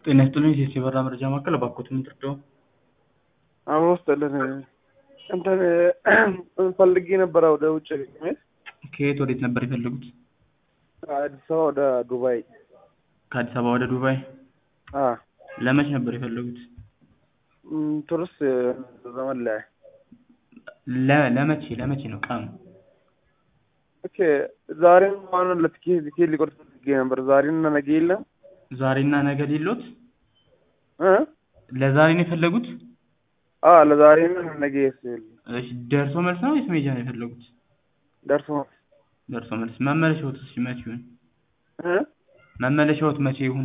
ጤና ይስጥልኝ የሲበራ መረጃ ማዕከል እባክዎት ምንድነው? አሁን ወስደልን እንትን ፈልጌ ነበር ወደ ውጭ መሄድ። ከየት ወዴት ነበር የፈለጉት? አዲስ አበባ ወደ ዱባይ። ከአዲስ አበባ ወደ ዱባይ? ለመቼ ነበር የፈለጉት? ቱሪስት ዘመን ላይ ለመቼ ነው ቀኑ? ኦኬ ዛሬም ማን ለትኬት ሊቆርጥ ፈልጌ ነበር። ዛሬና ነገ የለም። ዛሬና ነገ ሊሎት? ለዛሬ ነው የፈለጉት? ለዛሬና ነገ ይስል። እሺ ደርሶ መልስ ነው ወይስ ሜጃ ነው የፈለጉት? ደርሶ መልስ። መመለሻዎት መቼ ይሁን? መመለሻዎት መቼ ይሁን?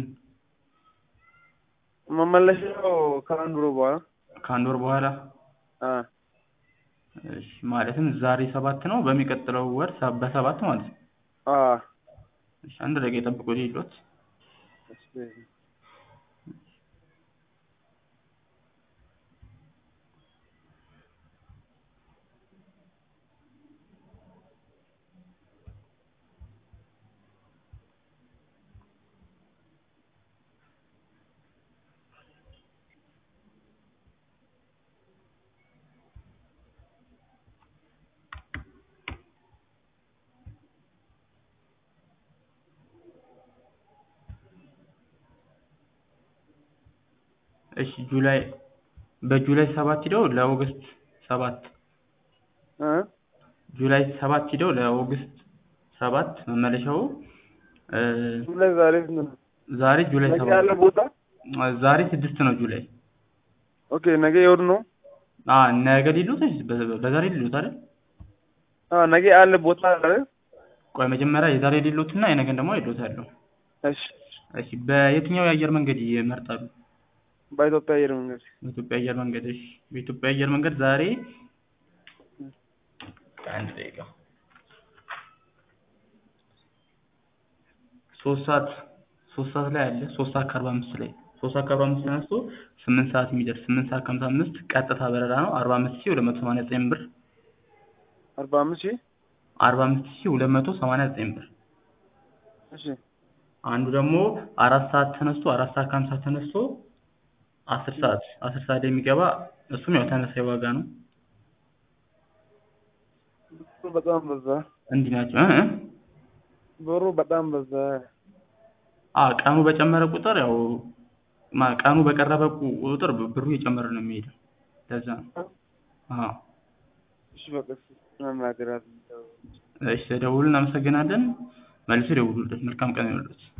መመለሻው ከአንድ ወር በኋላ። ከአንድ ወር በኋላ? እሺ ማለትም ዛሬ 7 ነው በሚቀጥለው ወር በ7 ማለት ነው። እሺ አንድ ደቂቃ ይጠብቁ ሊሎት። እሺ በጁላይ 7 ሄደው ለኦገስት 7 ጁላይ 7 ሄደው ለኦገስት 7 መመለሻው ዛሬ ጁላይ 7 ያለ ቦታ ዛሬ 6 ነው ጁላይ። ኦኬ ነገ ይወር ነው። ነገ ሊሉት በዛሬ ሊሉት አይደል? ነገ ያለ ቦታ አይደል? ቆይ መጀመሪያ የዛሬ ሊሉትና የነገን ደግሞ ሊሉት ያለው። እሺ በየትኛው የአየር መንገድ ይመርጣሉ? በኢትዮጵያ አየር መንገድ። በኢትዮጵያ አየር መንገድ። እሺ በኢትዮጵያ አየር መንገድ ዛሬ አንድ ደቂቃ 3 ሰዓት ላይ አለ። 3 ሰዓት ከ45 ላይ 3 ሰዓት ከ45 ተነስቶ 8 ሰዓት የሚደርስ 8 ሰዓት ከ55 ቀጥታ በረራ ነው 45289 ብር። 45289 ብር። እሺ አንዱ ደግሞ 4 ሰዓት ተነስቶ 4 ሰዓት ከ50 ተነስቶ 10 ሰዓት ላይ የሚገባ እሱም ያው ተመሳሳይ ዋጋ ነው። በጣም በዛ። እንዲህ ናቸው። ብሩ በጣም በዛ። ቀኑ በጨመረ ቁጥር ያው ቀኑ በቀረበ ቁጥር ብሩ እየጨመረ ነው የሚሄደው። ለዛ ነው። እሺ በቃ እናናገራለን። እሺ ደውሉልን። እናመሰግናለን። መልሱ ደውሉልን። መልካም ቀን ይሁንልዎት።